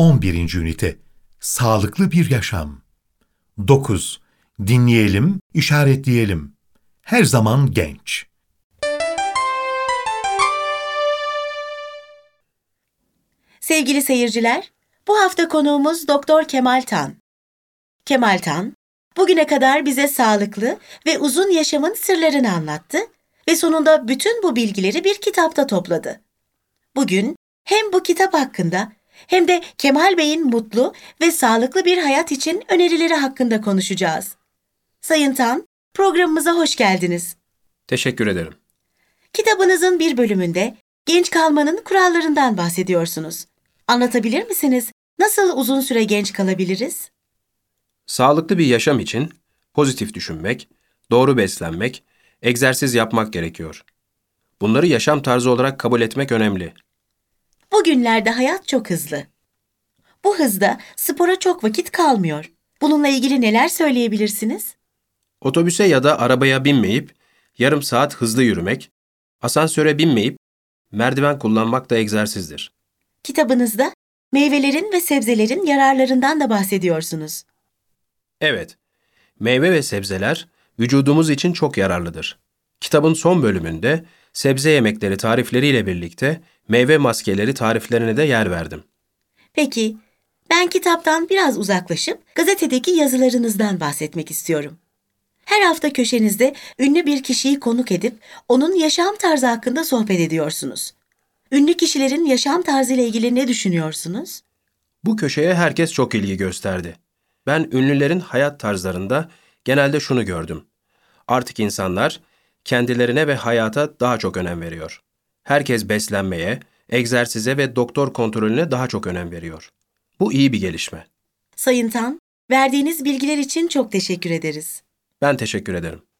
11. ünite. Sağlıklı bir yaşam. 9. Dinleyelim, işaretleyelim. Her zaman genç. Sevgili seyirciler, bu hafta konuğumuz Doktor Kemal Tan. Kemal Tan, bugüne kadar bize sağlıklı ve uzun yaşamın sırlarını anlattı ve sonunda bütün bu bilgileri bir kitapta topladı. Bugün hem bu kitap hakkında hem de Kemal Bey'in mutlu ve sağlıklı bir hayat için önerileri hakkında konuşacağız. Sayın Tan, programımıza hoş geldiniz. Teşekkür ederim. Kitabınızın bir bölümünde genç kalmanın kurallarından bahsediyorsunuz. Anlatabilir misiniz? Nasıl uzun süre genç kalabiliriz? Sağlıklı bir yaşam için pozitif düşünmek, doğru beslenmek, egzersiz yapmak gerekiyor. Bunları yaşam tarzı olarak kabul etmek önemli. Bugünlerde hayat çok hızlı. Bu hızda spora çok vakit kalmıyor. Bununla ilgili neler söyleyebilirsiniz? Otobüse ya da arabaya binmeyip yarım saat hızlı yürümek, asansöre binmeyip merdiven kullanmak da egzersizdir. Kitabınızda meyvelerin ve sebzelerin yararlarından da bahsediyorsunuz. Evet, meyve ve sebzeler vücudumuz için çok yararlıdır. Kitabın son bölümünde sebze yemekleri tarifleriyle birlikte meyve maskeleri tariflerine de yer verdim. Peki, ben kitaptan biraz uzaklaşıp gazetedeki yazılarınızdan bahsetmek istiyorum. Her hafta köşenizde ünlü bir kişiyi konuk edip onun yaşam tarzı hakkında sohbet ediyorsunuz. Ünlü kişilerin yaşam tarzıyla ilgili ne düşünüyorsunuz? Bu köşeye herkes çok ilgi gösterdi. Ben ünlülerin hayat tarzlarında genelde şunu gördüm. Artık insanlar kendilerine ve hayata daha çok önem veriyor. Herkes beslenmeye, egzersize ve doktor kontrolüne daha çok önem veriyor. Bu iyi bir gelişme. Sayın Tan, verdiğiniz bilgiler için çok teşekkür ederiz. Ben teşekkür ederim.